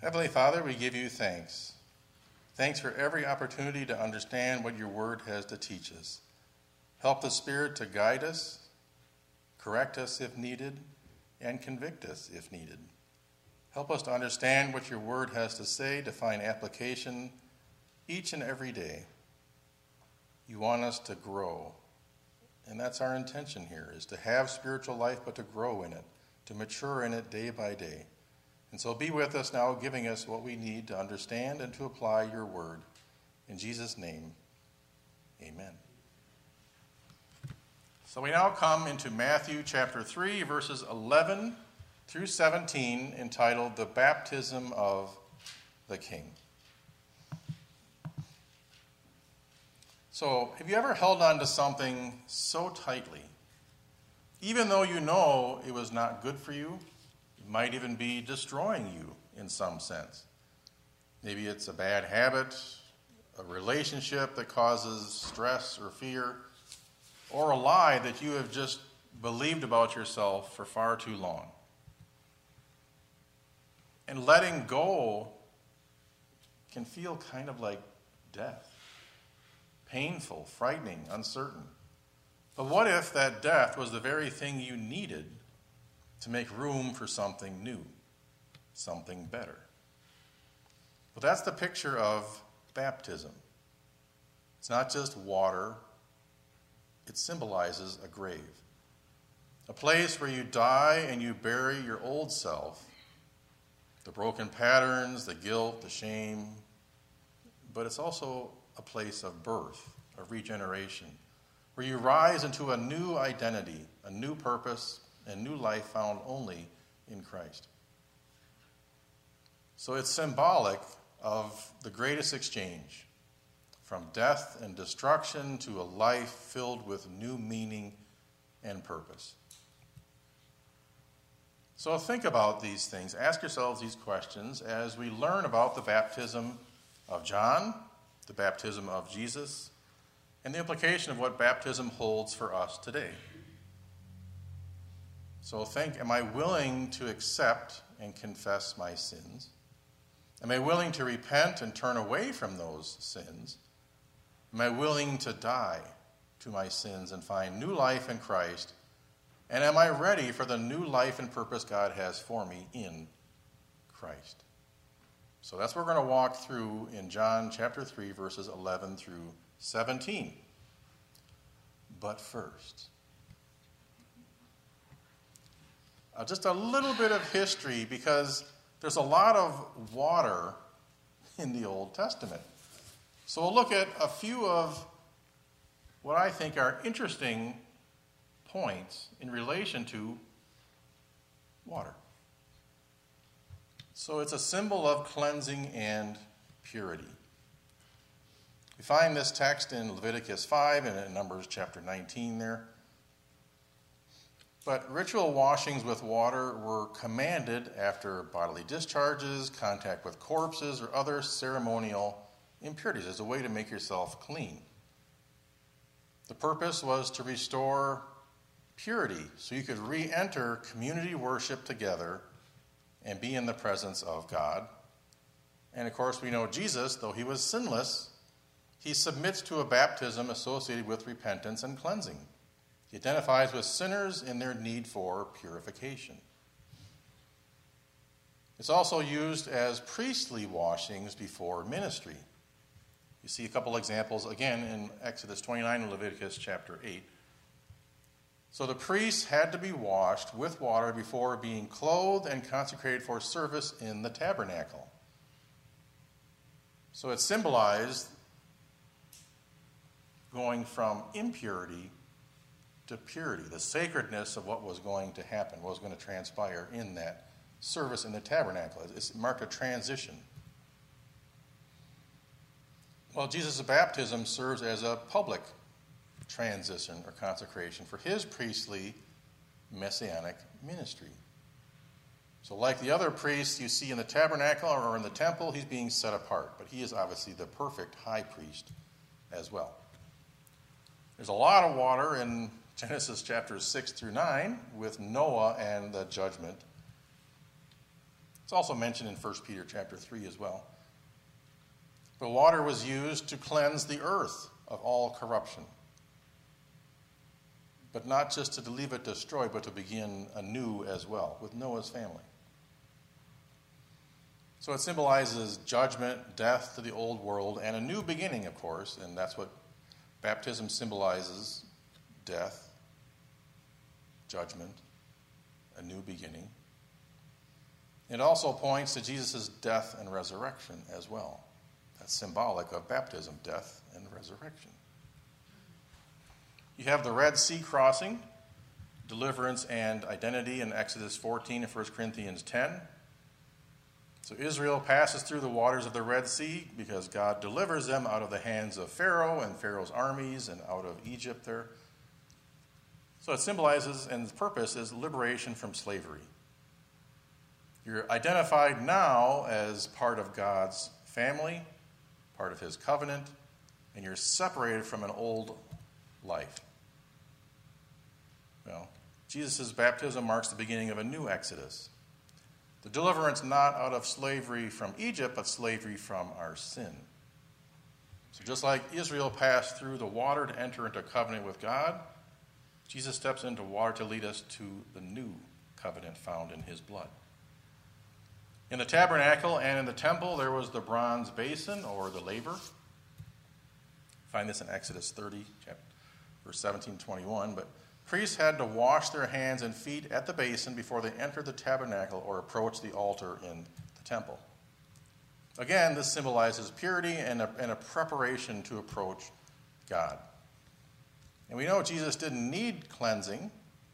Heavenly Father, we give you thanks. Thanks for every opportunity to understand what your word has to teach us. Help the Spirit to guide us, correct us if needed, and convict us if needed. Help us to understand what your word has to say, to find application each and every day. You want us to grow, and that's our intention here, is to have spiritual life, but to grow in it, to mature in it day by day. And so be with us now, giving us what we need to understand and to apply your word. In Jesus' name, amen. So we now come into Matthew chapter 3, verses 11 through 17, entitled The Baptism of the King. So, have you ever held on to something so tightly, even though you know it was not good for you? It might even be destroying you in some sense. Maybe it's a bad habit, a relationship that causes stress or fear, or a lie that you have just believed about yourself for far too long. And letting go can feel kind of like death. Painful, frightening, uncertain. But what if that death was the very thing you needed to make room for something new, something better? Well, that's the picture of baptism. It's not just water. It symbolizes a grave, a place where you die and you bury your old self, the broken patterns, the guilt, the shame. But it's also a place of birth, of regeneration, where you rise into a new identity, a new purpose, and new life found only in Christ. So it's symbolic of the greatest exchange, from death and destruction to a life filled with new meaning and purpose. So think about these things. Ask yourselves these questions as we learn about the baptism of John, the baptism of Jesus, and the implication of what baptism holds for us today. So think, am I willing to accept and confess my sins? Am I willing to repent and turn away from those sins? Am I willing to die to my sins and find new life in Christ? And am I ready for the new life and purpose God has for me in Christ? So that's what we're going to walk through in John chapter 3, verses 11 through 17. But first, just a little bit of history, because there's a lot of water in the Old Testament. So we'll look at a few of what I think are interesting points in relation to water. So it's a symbol of cleansing and purity. We find this text in Leviticus 5 and in Numbers chapter 19 there. But ritual washings with water were commanded after bodily discharges, contact with corpses, or other ceremonial impurities as a way to make yourself clean. The purpose was to restore purity so you could re-enter community worship together and be in the presence of God. And of course, we know Jesus, though he was sinless, he submits to a baptism associated with repentance and cleansing. He identifies with sinners in their need for purification. It's also used as priestly washings before ministry. You see a couple examples again in Exodus 29 and Leviticus chapter 8. So the priests had to be washed with water before being clothed and consecrated for service in the tabernacle. So it symbolized going from impurity to purity, the sacredness of what was going to happen, what was going to transpire in that service in the tabernacle. It marked a transition. Well, Jesus' baptism serves as a public transition or consecration for his priestly messianic ministry. So like the other priests you see in the tabernacle or in the temple, he's being set apart, but he is obviously the perfect high priest as well. There's a lot of water in Genesis chapters 6 through 9 with Noah and the judgment. It's also mentioned in 1 Peter chapter 3 as well. But water was used to cleanse the earth of all corruption. But not just to leave it destroyed, but to begin anew as well with Noah's family. So it symbolizes judgment, death to the old world, and a new beginning, of course, and that's what baptism symbolizes: death, judgment, a new beginning. It also points to Jesus' death and resurrection as well. That's symbolic of baptism, death and resurrection. You have the Red Sea crossing, deliverance and identity in Exodus 14 and 1 Corinthians 10. So Israel passes through the waters of the Red Sea because God delivers them out of the hands of Pharaoh and Pharaoh's armies and out of Egypt there. So it symbolizes, and the purpose is liberation from slavery. You're identified now as part of God's family, part of his covenant, and you're separated from an old life. Well, Jesus' baptism marks the beginning of a new exodus. The deliverance not out of slavery from Egypt, but slavery from our sin. So just like Israel passed through the water to enter into covenant with God, Jesus steps into water to lead us to the new covenant found in his blood. In the tabernacle and in the temple, there was the bronze basin, or the laver. Find this in Exodus 30, verse 17-21. But priests had to wash their hands and feet at the basin before they entered the tabernacle or approached the altar in the temple. Again, this symbolizes purity and a preparation to approach God. And we know Jesus didn't need cleansing,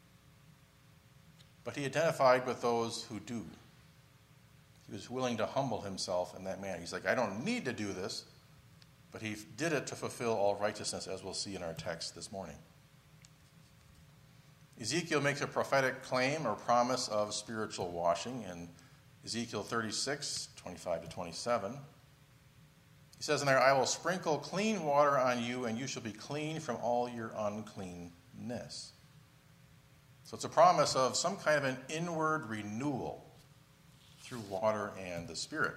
but he identified with those who do. He was willing to humble himself in that manner. He's like, I don't need to do this, but he did it to fulfill all righteousness, as we'll see in our text this morning. Ezekiel makes a prophetic claim or promise of spiritual washing in Ezekiel 36, 25-27. He says in there, I will sprinkle clean water on you, and you shall be clean from all your uncleanness. So it's a promise of some kind of an inward renewal through water and the Spirit.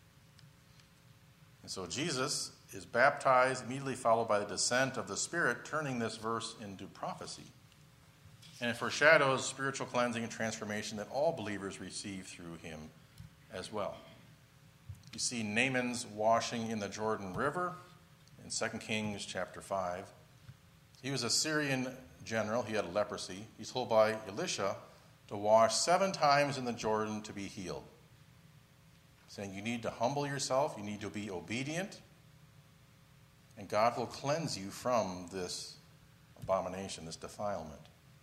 And so Jesus is baptized, immediately followed by the descent of the Spirit, turning this verse into prophecy. And it foreshadows spiritual cleansing and transformation that all believers receive through him as well. You see Naaman's washing in the Jordan River in 2 Kings chapter 5. He was a Syrian general. He had leprosy. He's told by Elisha to wash 7 times in the Jordan to be healed. Saying you need to humble yourself, you need to be obedient, and God will cleanse you from this abomination, this defilement.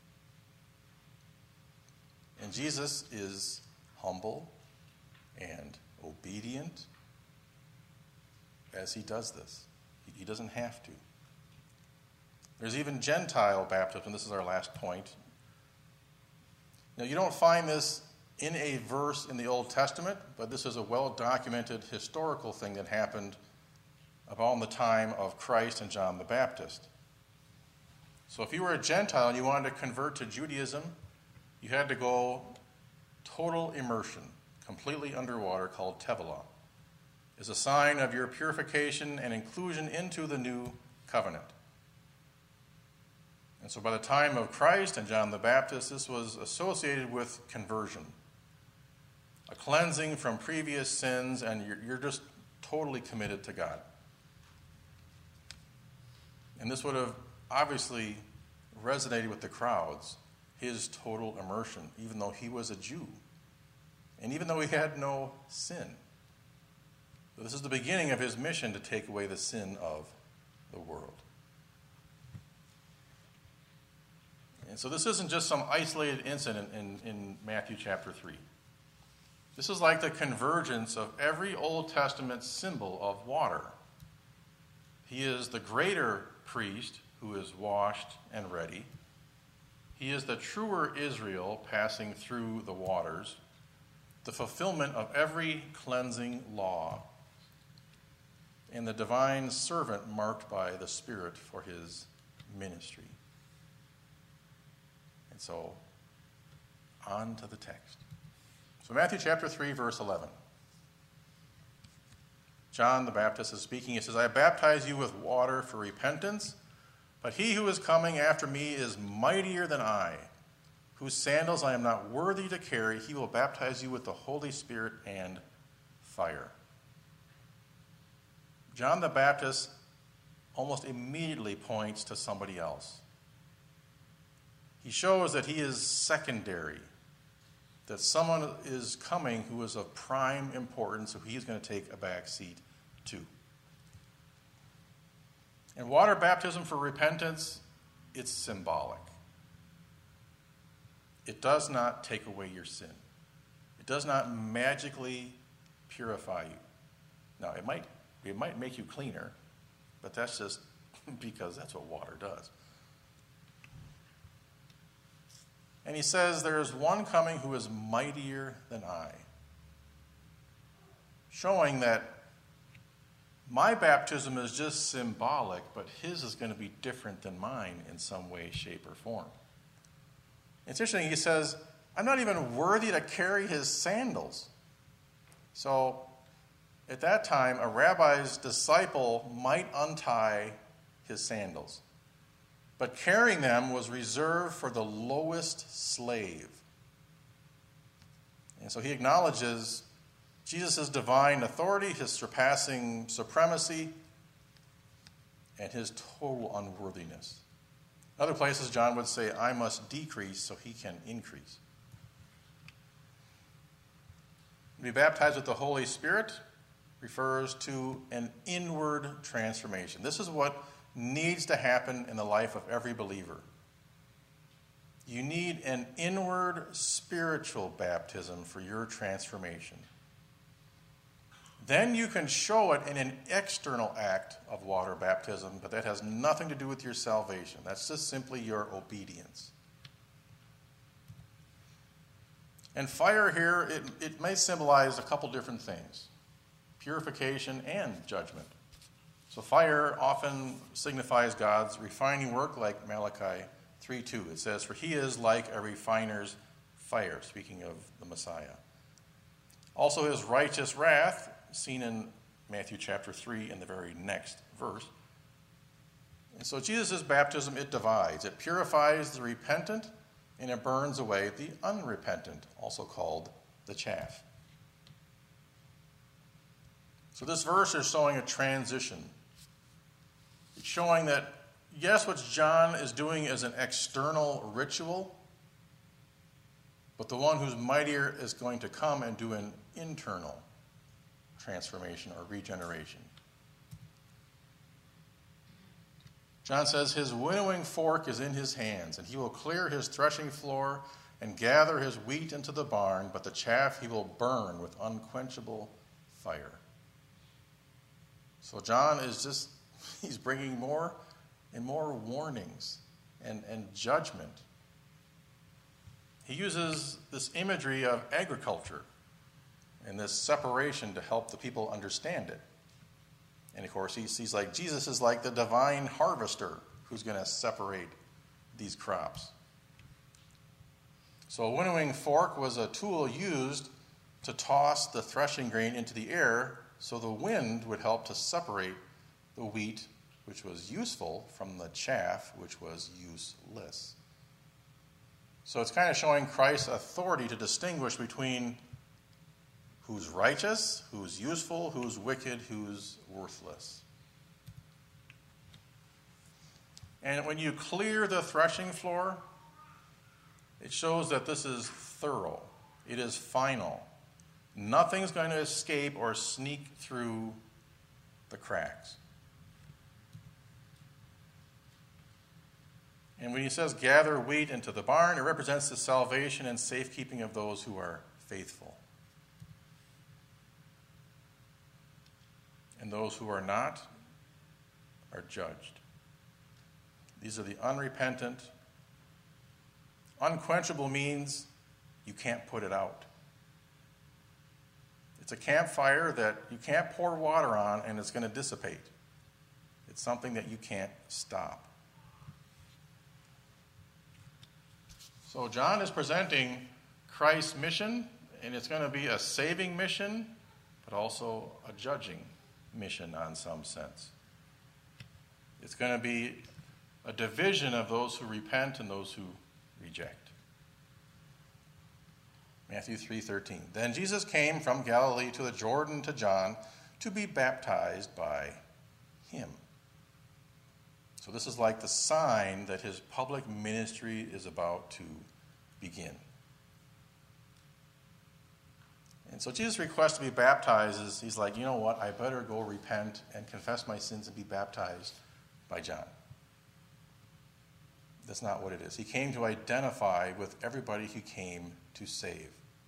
And Jesus is humble and obedient as he does this. He doesn't have to. There's even Gentile baptism. This is our last point. Now, you don't find this in a verse in the Old Testament, but this is a well-documented historical thing that happened about the time of Christ and John the Baptist. So if you were a Gentile and you wanted to convert to Judaism, you had to go total immersion, completely underwater, called Tevilah, is a sign of your purification and inclusion into the new covenant. And so by the time of Christ and John the Baptist, this was associated with conversion, a cleansing from previous sins, and you're just totally committed to God. And this would have obviously resonated with the crowds, his total immersion, even though he was a Jew, and even though he had no sin. So this is the beginning of his mission to take away the sin of the world. And so this isn't just some isolated incident in Matthew chapter 3. This is like the convergence of every Old Testament symbol of water. He is the greater priest who is washed and ready. He is the truer Israel passing through the waters, the fulfillment of every cleansing law, and the divine servant marked by the Spirit for his ministry. And so, on to the text. So Matthew chapter 3, verse 11. John the Baptist is speaking. He says, I baptize you with water for repentance, but he who is coming after me is mightier than I, whose sandals I am not worthy to carry. He will baptize you with the Holy Spirit and fire. John the Baptist almost immediately points to somebody else. He shows that he is secondary, that someone is coming who is of prime importance, who he's going to take a back seat to. And water baptism for repentance, it's symbolic. It does not take away your sin. It does not magically purify you. Now, it might make you cleaner, but that's just because that's what water does. And he says, there is one coming who is mightier than I, showing that my baptism is just symbolic, but his is going to be different than mine in some way, shape, or form. It's interesting, he says, I'm not even worthy to carry his sandals. So, at that time, a rabbi's disciple might untie his sandals. But carrying them was reserved for the lowest slave. And so he acknowledges Jesus' divine authority, his surpassing supremacy, and his total unworthiness. In other places, John would say, I must decrease so he can increase. To be baptized with the Holy Spirit refers to an inward transformation. This is what needs to happen in the life of every believer. You need an inward spiritual baptism for your transformation. Then you can show it in an external act of water baptism, but that has nothing to do with your salvation. That's just simply your obedience. And fire here, it may symbolize a couple different things: purification and judgment. So fire often signifies God's refining work, like Malachi 3:2. It says, for he is like a refiner's fire, speaking of the Messiah. Also his righteous wrath, seen in Matthew chapter 3 in the very next verse. And so Jesus' baptism, it divides. It purifies the repentant, and it burns away the unrepentant, also called the chaff. So this verse is showing a transition. It's showing that, yes, what John is doing is an external ritual, but the one who's mightier is going to come and do an internal transformation or regeneration. John says, his winnowing fork is in his hands, and he will clear his threshing floor and gather his wheat into the barn, but the chaff he will burn with unquenchable fire. So John is he's bringing more and more warnings and judgment. He uses this imagery of agriculture and this separation to help the people understand it. And of course, he's like, Jesus is like the divine harvester who's going to separate these crops. So a winnowing fork was a tool used to toss the threshing grain into the air so the wind would help to separate the wheat, which was useful, from the chaff, which was useless. So it's kind of showing Christ's authority to distinguish between who's righteous, who's useful, who's wicked, who's worthless. And when you clear the threshing floor, it shows that this is thorough. It is final. Nothing's going to escape or sneak through the cracks. And when he says gather wheat into the barn, it represents the salvation and safekeeping of those who are faithful. And those who are not are judged. These are the unrepentant. Unquenchable means you can't put it out. It's a campfire that you can't pour water on and it's going to dissipate. It's something that you can't stop. So John is presenting Christ's mission And it's going to be a saving mission, but also a judging mission on some sense. It's going to be a division of those who repent and those who reject. Matthew 3:13. Then Jesus came from Galilee to the Jordan to John to be baptized by him. So this is like the sign that his public ministry is about to begin. And so Jesus' request to be baptized is, he's like, you know what, I better go repent and confess my sins and be baptized by John. That's not what it is. He came to identify with everybody he came to save.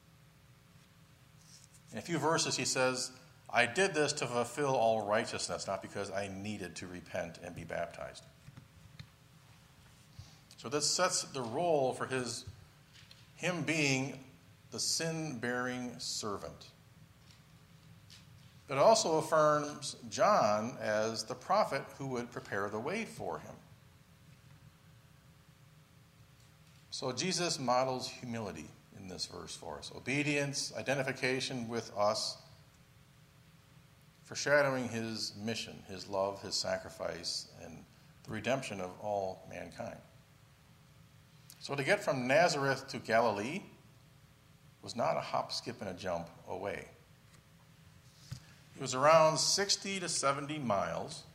In a few verses he says, I did this to fulfill all righteousness, not because I needed to repent and be baptized. So this sets the role for him being the sin-bearing servant. It also affirms John as the prophet who would prepare the way for him. So Jesus models humility in this verse for us. Obedience, identification with us, foreshadowing his mission, his love, his sacrifice, and the redemption of all mankind. So to get from Nazareth to Galilee was not a hop, skip, and a jump away. It was around 60 to 70 miles.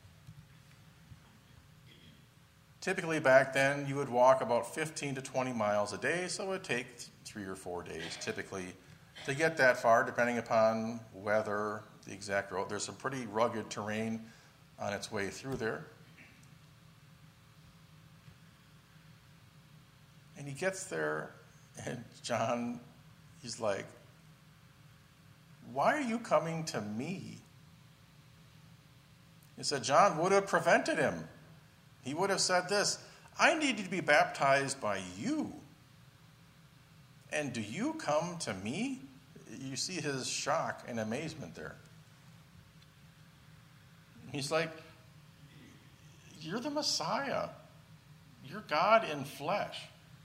Typically back then, you would walk about 15 to 20 miles a day, so it would take 3 or 4 days typically to get that far, depending upon weather, the exact road. There's some pretty rugged terrain on its way through there. And he gets there, and John, he's like, why are you coming to me? He said John would have prevented him. He would have said this, I need to be baptized by you. And do you come to me? You see his shock and amazement there. He's like, you're the Messiah. You're God in flesh.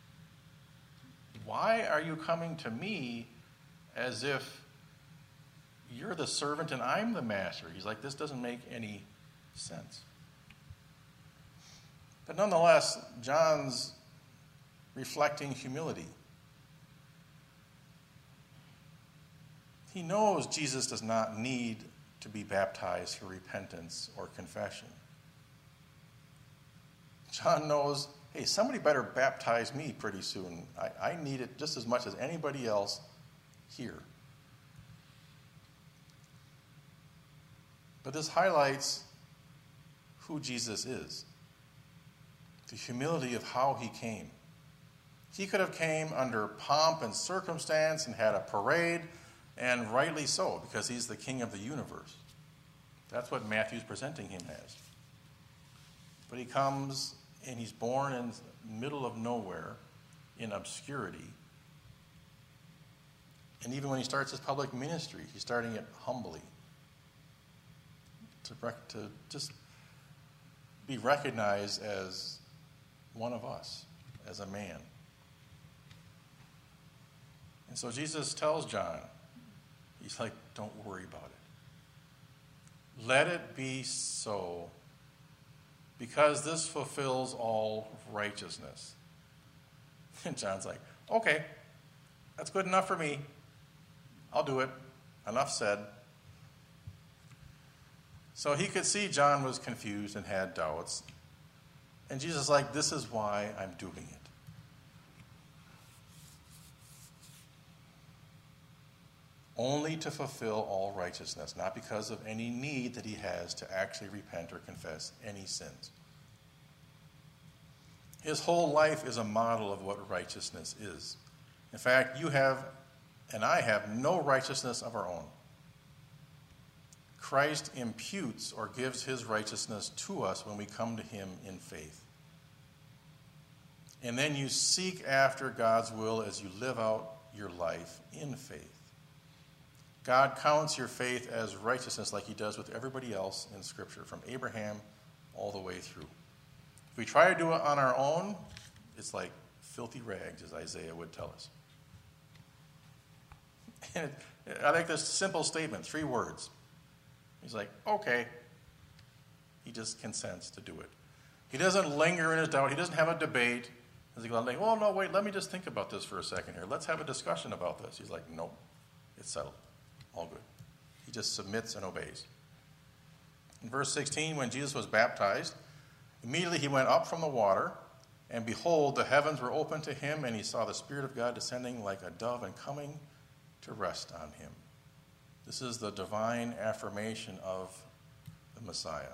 Why are you coming to me as if you're the servant and I'm the master? He's like, this doesn't make any sense. But nonetheless, John's reflecting humility. He knows Jesus does not need to be baptized for repentance or confession. John knows, hey, somebody better baptize me pretty soon. I need it just as much as anybody else here. But this highlights who Jesus is. The humility of how he came. He could have came under pomp and circumstance and had a parade, and rightly so, because he's the king of the universe. That's what Matthew's presenting him as. But he comes and he's born in the middle of nowhere, in obscurity. And even when he starts his public ministry, he's starting it humbly. To just be recognized as one of us, as a man. And so Jesus tells John, he's like, don't worry about it. Let it be so, because this fulfills all righteousness. And John's like, okay, that's good enough for me. I'll do it. Enough said. So he could see John was confused and had doubts. And Jesus is like, this is why I'm doing it. Only to fulfill all righteousness, not because of any need that he has to actually repent or confess any sins. His whole life is a model of what righteousness is. In fact, you have and I have no righteousness of our own. Christ imputes or gives his righteousness to us when we come to him in faith. And then you seek after God's will as you live out your life in faith. God counts your faith as righteousness like he does with everybody else in Scripture, from Abraham all the way through. If we try to do it on our own, it's like filthy rags, as Isaiah would tell us. And I like this simple statement, 3 words. He's like, okay. He just consents to do it. He doesn't linger in his doubt. He doesn't have a debate. He's like, well, no, wait, let me just think about this for a second here. Let's have a discussion about this. He's like, nope, it's settled. All good. He just submits and obeys. In verse 16, when Jesus was baptized, immediately he went up from the water, and behold, the heavens were opened to him, and he saw the Spirit of God descending like a dove and coming to rest on him. This is the divine affirmation of the Messiah.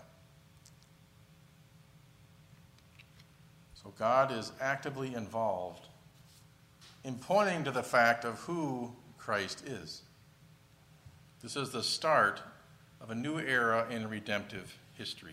So God is actively involved in pointing to the fact of who Christ is. This is the start of a new era in redemptive history.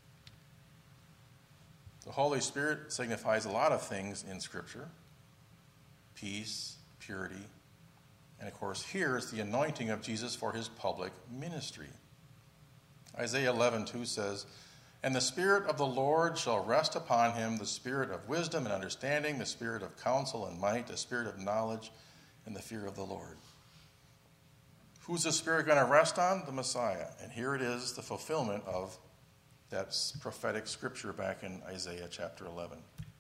The Holy Spirit signifies a lot of things in Scripture: peace, purity, and of course here is the anointing of Jesus for his public ministry. Isaiah 11:2 says, "And the Spirit of the Lord shall rest upon him, the Spirit of wisdom and understanding, the Spirit of counsel and might, the Spirit of knowledge and the fear of the Lord." Who's the Spirit going to rest on? The Messiah. And here it is, the fulfillment of that prophetic scripture back in Isaiah chapter 11.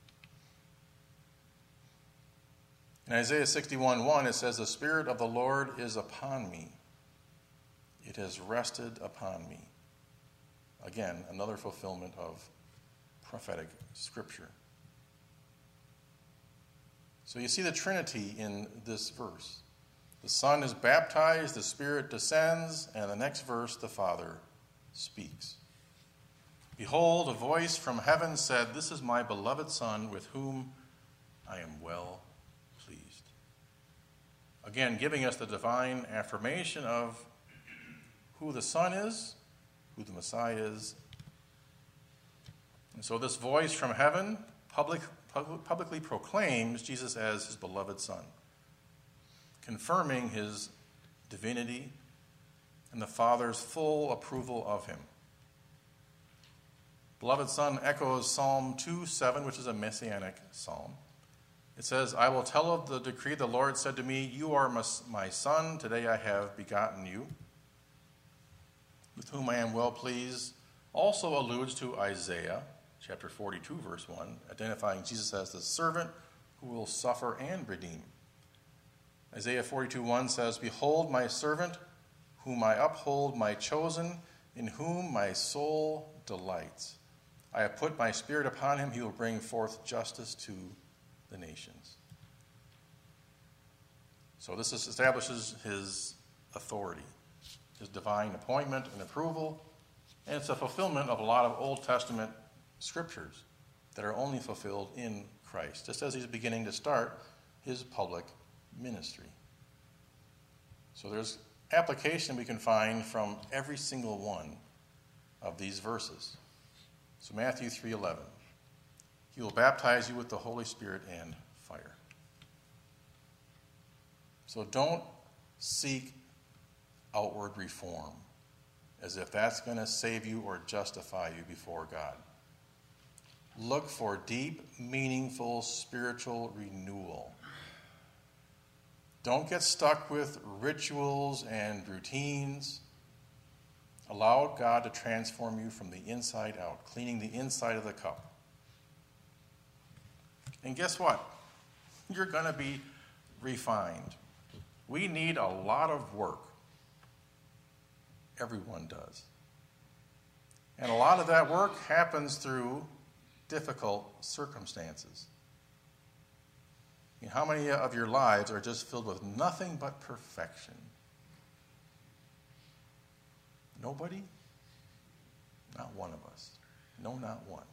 In Isaiah 61:1, it says, "The Spirit of the Lord is upon me. It has rested upon me." Again, another fulfillment of prophetic scripture. So you see the Trinity in this verse. The Son is baptized, the Spirit descends, and the next verse, the Father speaks. "Behold, a voice from heaven said, 'This is my beloved Son, with whom I am well pleased.'" Again, giving us the divine affirmation of who the Son is, who the Messiah is. And so this voice from heaven publicly proclaims Jesus as his beloved Son, confirming his divinity and the Father's full approval of him. Beloved Son echoes Psalm 2:7, which is a messianic psalm. It says, "I will tell of the decree the Lord said to me, 'You are my Son, today I have begotten you,' with whom I am well pleased," also alludes to Isaiah chapter 42, verse 1, identifying Jesus as the servant who will suffer and redeem. Isaiah 42:1 says, "Behold my servant, whom I uphold, my chosen, in whom my soul delights. I have put my Spirit upon him. He will bring forth justice to the nations." So this establishes his authority, his divine appointment and approval, and it's a fulfillment of a lot of Old Testament scriptures that are only fulfilled in Christ, just as he's beginning to start his public ministry. So there's application we can find from every single one of these verses. So Matthew 3:11, "He will baptize you with the Holy Spirit and fire." So don't seek outward reform as if that's going to save you or justify you before God. Look for deep, meaningful spiritual renewal. Don't get stuck with rituals and routines. Allow God to transform you from the inside out, cleaning the inside of the cup. And guess what? You're going to be refined. We need a lot of work. Everyone does. And a lot of that work happens through difficult circumstances. I mean, how many of your lives are just filled with nothing but perfection? Nobody? Not one of us. No, not one.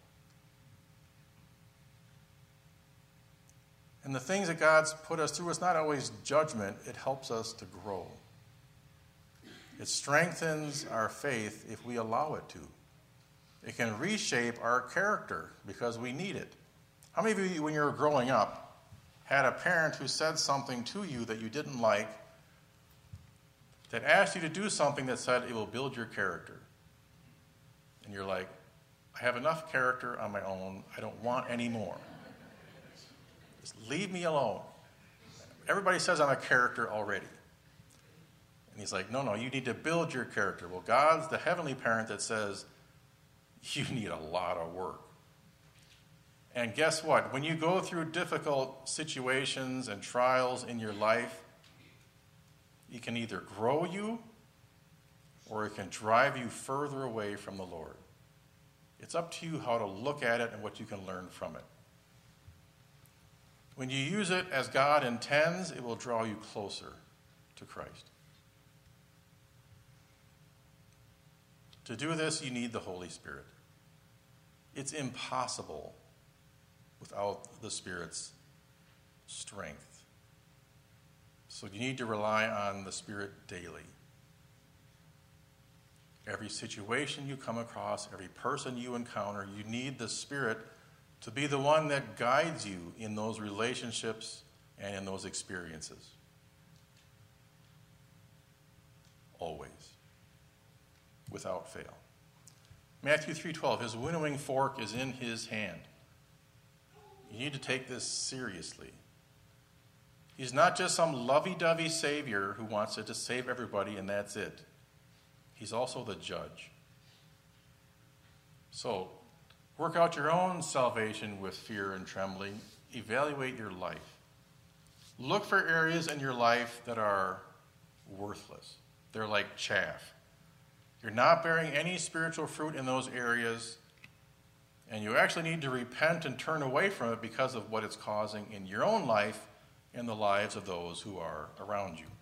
And the things that God's put us through is not always judgment. It helps us to grow. It strengthens our faith if we allow it to. It can reshape our character because we need it. How many of you, when you were growing up, had a parent who said something to you that you didn't like, that asked you to do something that said it will build your character? And you're like, I have enough character on my own. I don't want any more. Just leave me alone. Everybody says I'm a character already. And he's like, no, you need to build your character. Well, God's the heavenly parent that says, you need a lot of work. And guess what? When you go through difficult situations and trials in your life, it can either grow you or it can drive you further away from the Lord. It's up to you how to look at it and what you can learn from it. When you use it as God intends, it will draw you closer to Christ. To do this, you need the Holy Spirit. It's impossible without the Spirit's strength. So you need to rely on the Spirit daily. Every situation you come across, every person you encounter, you need the Spirit to be the one that guides you in those relationships and in those experiences. Always. Without fail. Matthew 3:12, his winnowing fork is in his hand. You need to take this seriously. He's not just some lovey-dovey Savior who wants to just save everybody and that's it. He's also the judge. So, work out your own salvation with fear and trembling. Evaluate your life. Look for areas in your life that are worthless. They're like chaff. You're not bearing any spiritual fruit in those areas, and you actually need to repent and turn away from it because of what it's causing in your own life and the lives of those who are around you.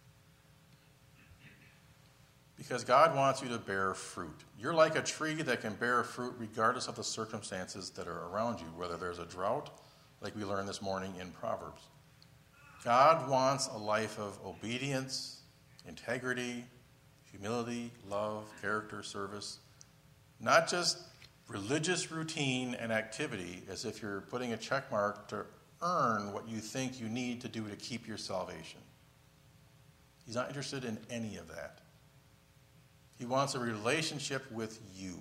Because God wants you to bear fruit. You're like a tree that can bear fruit regardless of the circumstances that are around you, whether there's a drought, like we learned this morning in Proverbs. God wants a life of obedience, integrity, humility, love, character, service. Not just religious routine and activity as if you're putting a check mark to earn what you think you need to do to keep your salvation. He's not interested in any of that. He wants a relationship with you.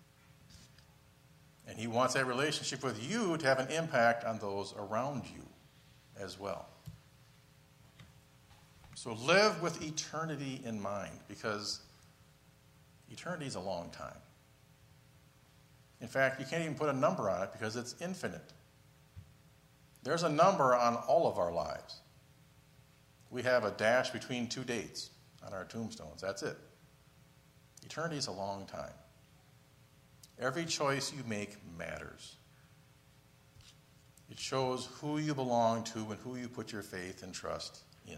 And he wants that relationship with you to have an impact on those around you as well. So live with eternity in mind, because eternity is a long time. In fact, you can't even put a number on it because it's infinite. There's a number on all of our lives. We have a dash between two dates on our tombstones. That's it. Eternity is a long time. Every choice you make matters. It shows who you belong to and who you put your faith and trust in.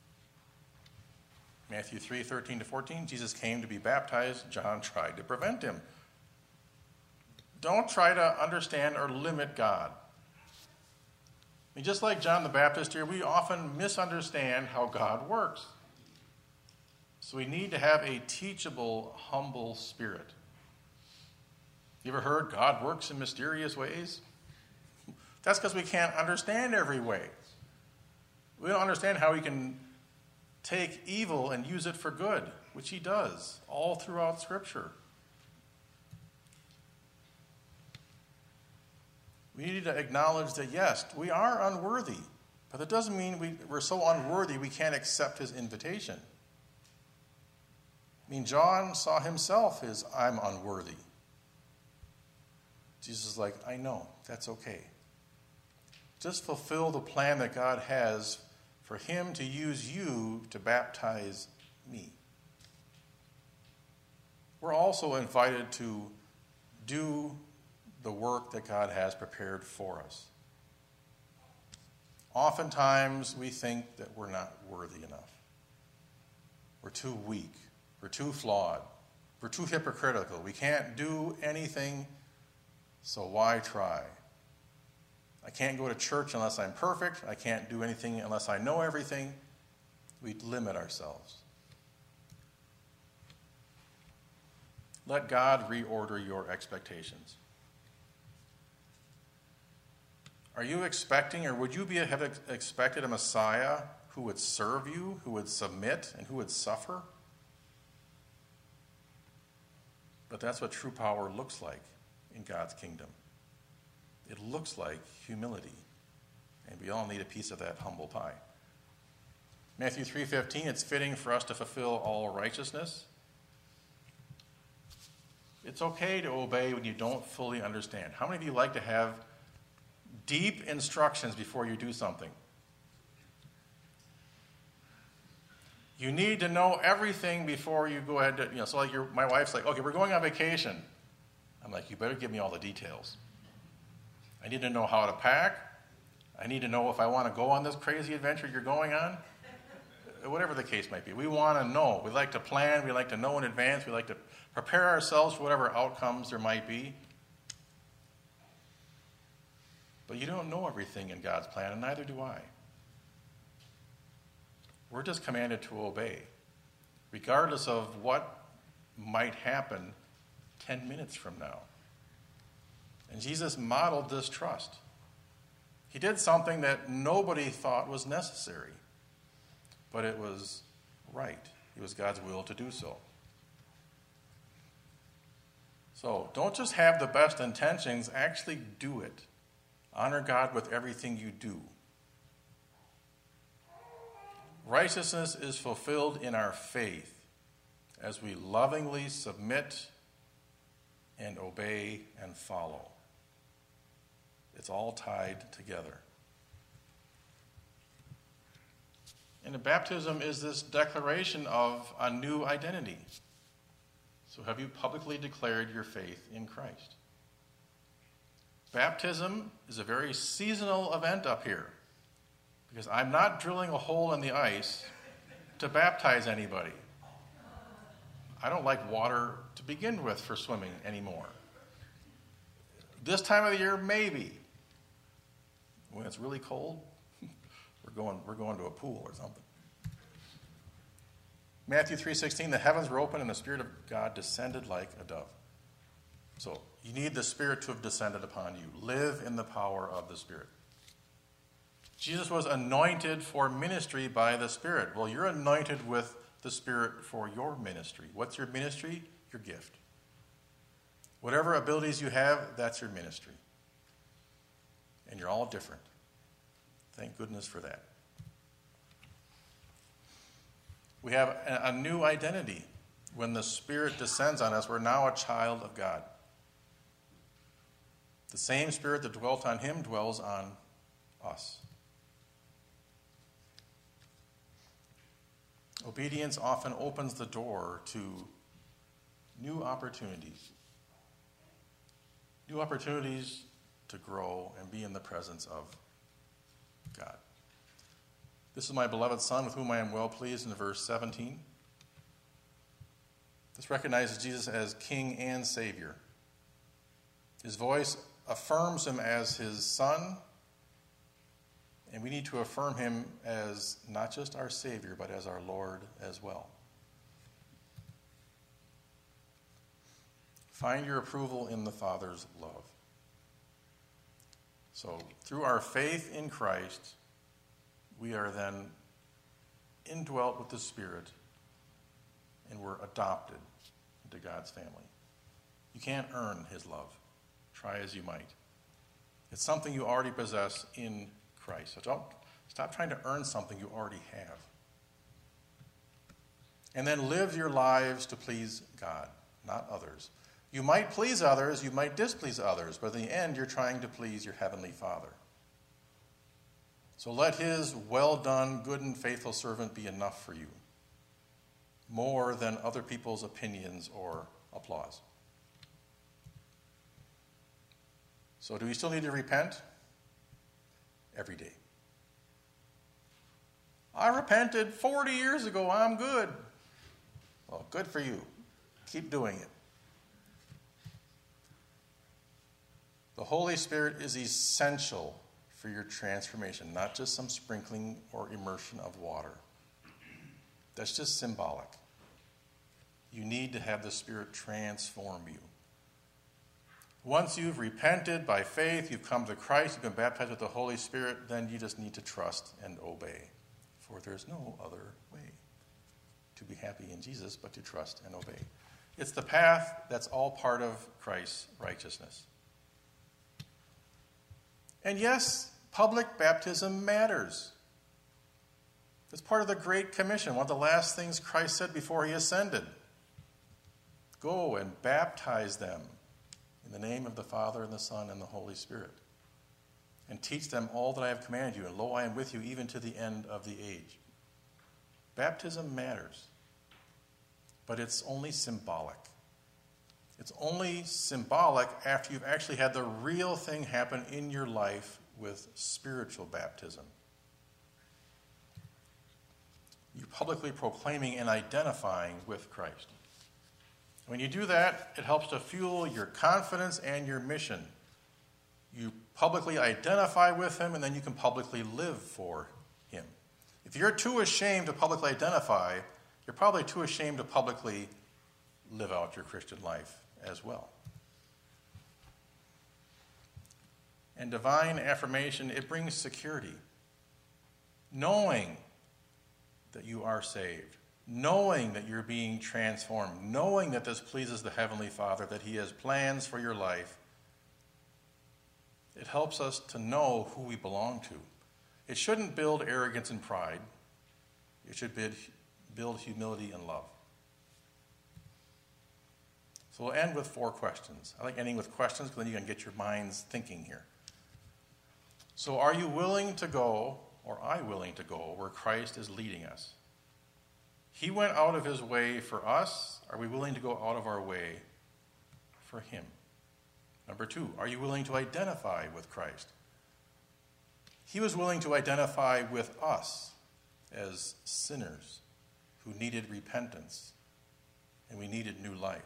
Matthew 3:13-14, Jesus came to be baptized. John tried to prevent him. Don't try to understand or limit God. I mean, just like John the Baptist here, we often misunderstand how God works. So we need to have a teachable, humble spirit. You ever heard God works in mysterious ways? That's because we can't understand every way. We don't understand how he can take evil and use it for good, which he does all throughout Scripture. We need to acknowledge that, yes, we are unworthy, but that doesn't mean we're so unworthy we can't accept his invitation. I mean, John saw himself as, I'm unworthy. Jesus is like, I know, that's okay. Just fulfill the plan that God has for him to use you to baptize me. We're also invited to do the work that God has prepared for us. Oftentimes, we think that we're not worthy enough. We're too weak. We're too flawed. We're too hypocritical. We can't do anything, so why try? I can't go to church unless I'm perfect. I can't do anything unless I know everything. We limit ourselves. Let God reorder your expectations. Are you expecting, or would you have expected a Messiah who would serve you, who would submit, and who would suffer? But that's what true power looks like in God's kingdom. It looks like humility. And we all need a piece of that humble pie. Matthew 3:15, it's fitting for us to fulfill all righteousness. It's okay to obey when you don't fully understand. How many of you like to have deep instructions before you do something? You need to know everything before you go ahead to, so like my wife's like, okay, we're going on vacation. I'm like, you better give me all the details. I need to know how to pack. I need to know if I want to go on this crazy adventure you're going on. Whatever the case might be. We want to know. We like to plan. We like to know in advance. We like to prepare ourselves for whatever outcomes there might be. But you don't know everything in God's plan, and neither do I. We're just commanded to obey, regardless of what might happen 10 minutes from now. And Jesus modeled this trust. He did something that nobody thought was necessary, but it was right. It was God's will to do so. So don't just have the best intentions, actually do it. Honor God with everything you do. Righteousness is fulfilled in our faith as we lovingly submit and obey and follow. It's all tied together. And baptism is this declaration of a new identity. So have you publicly declared your faith in Christ? Baptism is a very seasonal event up here, because I'm not drilling a hole in the ice to baptize anybody. I don't like water to begin with for swimming anymore. This time of the year, maybe. When it's really cold, we're going to a pool or something. Matthew 3:16, the heavens were open and the Spirit of God descended like a dove. So you need the Spirit to have descended upon you. Live in the power of the Spirit. Jesus was anointed for ministry by the Spirit. Well, you're anointed with the Spirit for your ministry. What's your ministry? Your gift. Whatever abilities you have, that's your ministry. And you're all different. Thank goodness for that. We have a new identity. When the Spirit descends on us, we're now a child of God. The same Spirit that dwelt on him dwells on us. Obedience often opens the door to new opportunities. New opportunities to grow and be in the presence of God. This is my beloved Son with whom I am well pleased in verse 17. This recognizes Jesus as King and Savior. His voice affirms him as his Son, and we need to affirm him as not just our Savior, but as our Lord as well. Find your approval in the Father's love. So, through our faith in Christ, we are then indwelt with the Spirit, and we're adopted into God's family. You can't earn his love, try as you might. It's something you already possess in Christ. So don't stop trying to earn something you already have. And then live your lives to please God, not others. You might please others, you might displease others, but in the end, you're trying to please your Heavenly Father. So let his well done, good and faithful servant be enough for you, more than other people's opinions or applause. So do we still need to repent? Every day. I repented 40 years ago, I'm good. Well, good for you. Keep doing it. The Holy Spirit is essential for your transformation, not just some sprinkling or immersion of water. That's just symbolic. You need to have the Spirit transform you. Once you've repented by faith, you've come to Christ, you've been baptized with the Holy Spirit, then you just need to trust and obey. For there's no other way to be happy in Jesus but to trust and obey. It's the path that's all part of Christ's righteousness. And yes, public baptism matters. It's part of the Great Commission, one of the last things Christ said before he ascended. Go and baptize them in the name of the Father and the Son and the Holy Spirit, and teach them all that I have commanded you, and lo, I am with you even to the end of the age. Baptism matters, but it's only symbolic. It's only symbolic after you've actually had the real thing happen in your life with spiritual baptism. You're publicly proclaiming and identifying with Christ. When you do that, it helps to fuel your confidence and your mission. You publicly identify with him, and then you can publicly live for him. If you're too ashamed to publicly identify, you're probably too ashamed to publicly live out your Christian life as well. And divine affirmation, it brings security. Knowing that you are saved, knowing that you're being transformed, knowing that this pleases the Heavenly Father, that he has plans for your life, it helps us to know who we belong to. It shouldn't build arrogance and pride. It should build humility and love. So we'll end with 4 questions. I like ending with questions because then you can get your minds thinking here. So are you willing to go, or are I willing to go, where Christ is leading us? He went out of his way for us. Are we willing to go out of our way for him? Number 2, are you willing to identify with Christ? He was willing to identify with us as sinners who needed repentance, and we needed new life.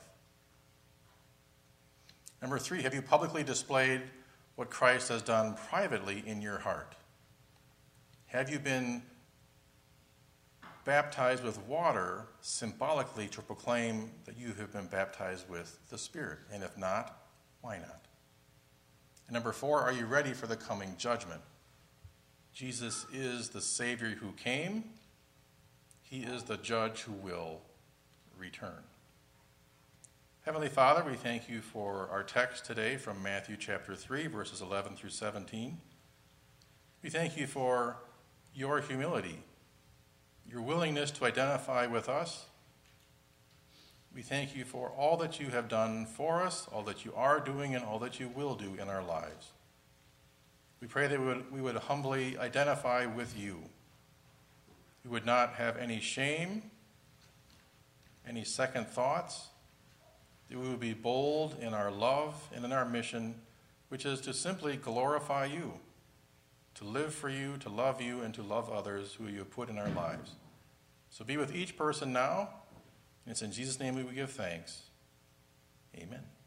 Number 3, have you publicly displayed what Christ has done privately in your heart? Have you been baptized with water symbolically to proclaim that you have been baptized with the Spirit? And if not, why not? And number 4, are you ready for the coming judgment? Jesus is the Savior who came. He is the judge who will return. Heavenly Father, we thank you for our text today from Matthew chapter 3, verses 11 through 17. We thank you for your humility, your willingness to identify with us. We thank you for all that you have done for us, all that you are doing, and all that you will do in our lives. We pray that we would humbly identify with you. We would not have any shame, any second thoughts, that we would be bold in our love and in our mission, which is to simply glorify you, to live for you, to love you, and to love others who you have put in our lives. So be with each person now, and it's in Jesus' name we give thanks. Amen.